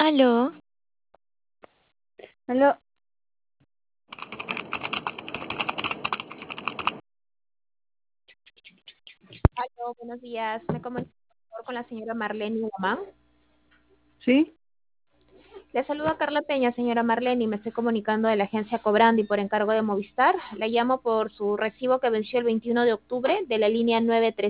Aló, Aló, Aló, buenos días. Me comunico por favor con la señora Marlene Guamán. ¿sí? Le saluda Carla Peña, señora Marlene, y me estoy comunicando de la agencia Cobrandi por encargo de Movistar. La llamo por su recibo que venció el 21 de octubre de la línea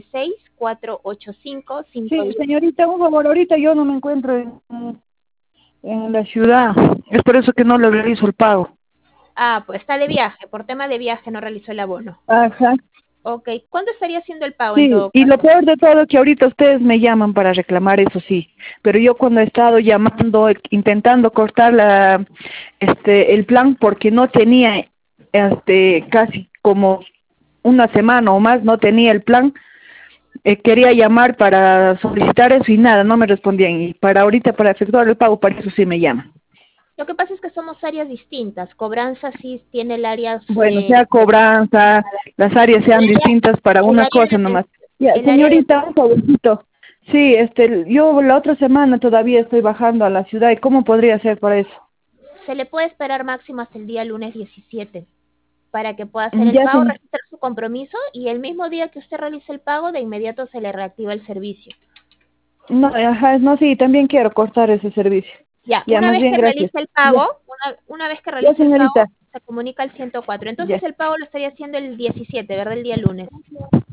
936-485-510. Sí, señorita, un favor, ahorita yo no me encuentro en la ciudad, es por eso que no le realizo el pago. Ah, pues está de viaje. Por tema de viaje no realizó el abono. Ajá, Ok. ¿Cuándo estaría haciendo el pago en sí, todo y lo caso? peor de todo es que ahorita ustedes me llaman para reclamar, eso sí, pero yo cuando he estado llamando, intentando cortar el plan porque no tenía, casi como una semana o más no tenía el plan. Quería llamar para solicitar eso y nada, no me respondían. Y para ahorita, para efectuar el pago, para eso sí me llaman. Lo que pasa es que somos áreas distintas. Cobranza sí tiene el área, Bueno, sea de- cobranza, las áreas el sean área, distintas para el una área cosa de nomás. atención. Ya, El área de señorita, un favorcito. Sí, yo la otra semana todavía estoy bajando a la ciudad. ¿Y cómo podría hacer para eso? Se le puede esperar máximo hasta el día lunes 17 para que pueda hacer el Ya, pago, registrar su compromiso y el mismo día que usted realice el pago, de inmediato se le reactiva el servicio. no, ajá, no, sí, también quiero cortar ese servicio. Ya, Ya, más bien, gracias. pago, Ya, una vez que ya, realice el pago, señorita. se comunica al 104. Entonces Ya. el pago lo estaría haciendo el 17, ¿verdad? El día lunes.